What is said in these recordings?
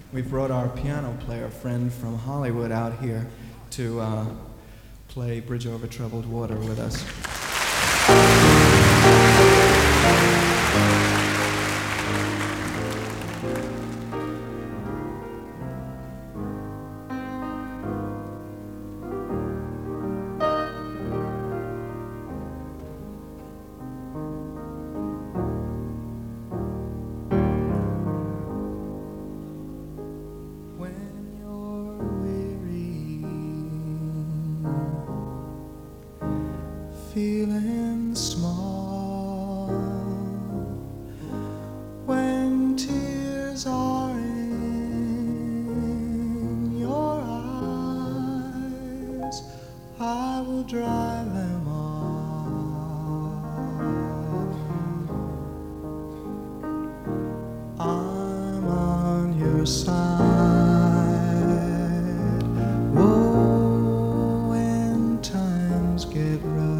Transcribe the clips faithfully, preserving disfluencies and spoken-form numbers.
we've brought our piano player friend from Hollywood out here to uh, play Bridge Over Troubled Water with us. Feeling small when tears are in your eyes, I will dry them off. I'm on your side. Whoa, when times get rough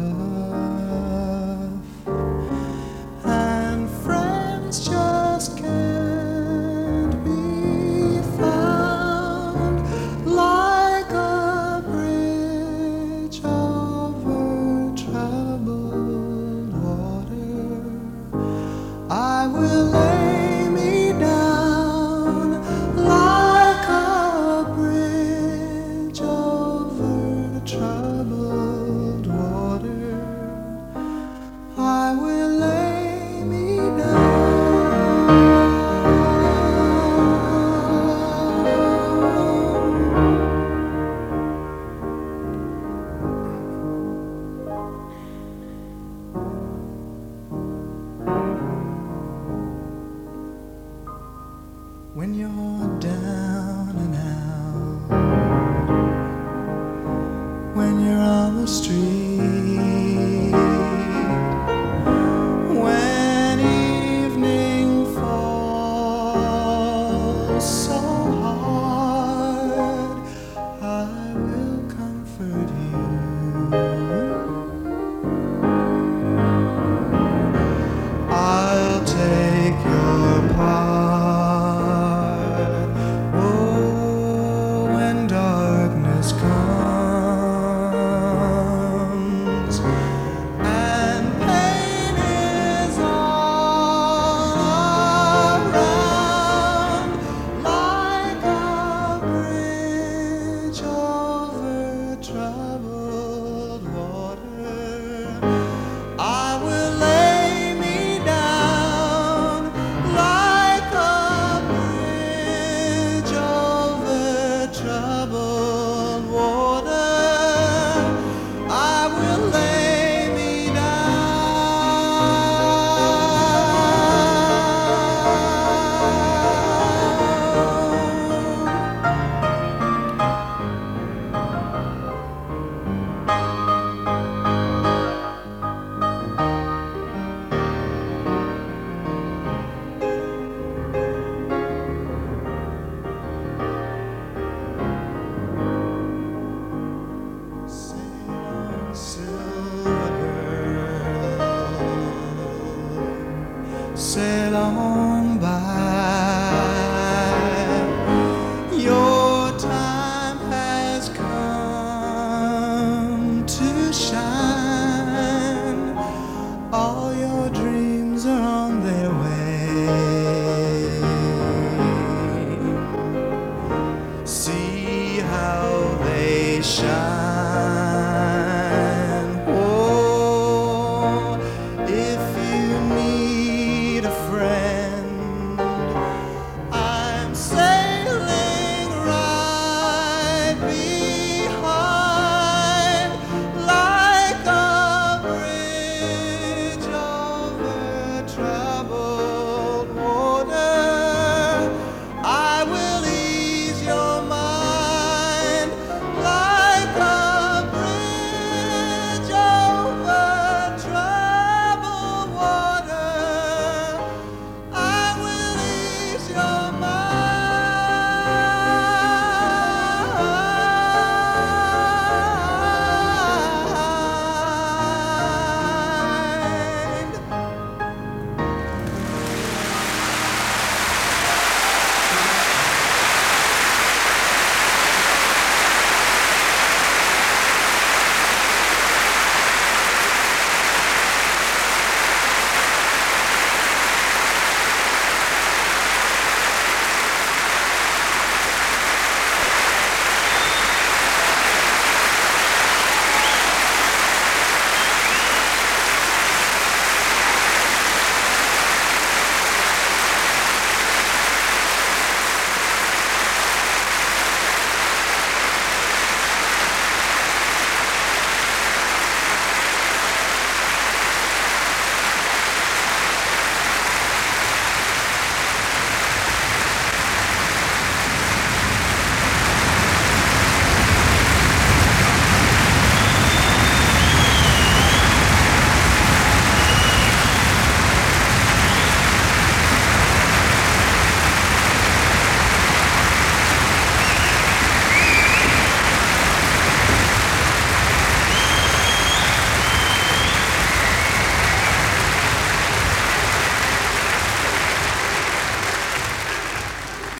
and friends just can't be found, like a bridge over troubled water, I will lay me down like a bridge over troubled water. I will lay me down. When you're down and out, when you're on the street, when evening falls so hard, I will comfort you. I'll take your part. Oh, when darkness comes and pain is all around, like a bridge over troubled water, I will lay me down like a bridge over troubled water. I will lay me Sail on, silver girl, sail on by. Your time has come to shine. All your dreams are on their way. See how they shine.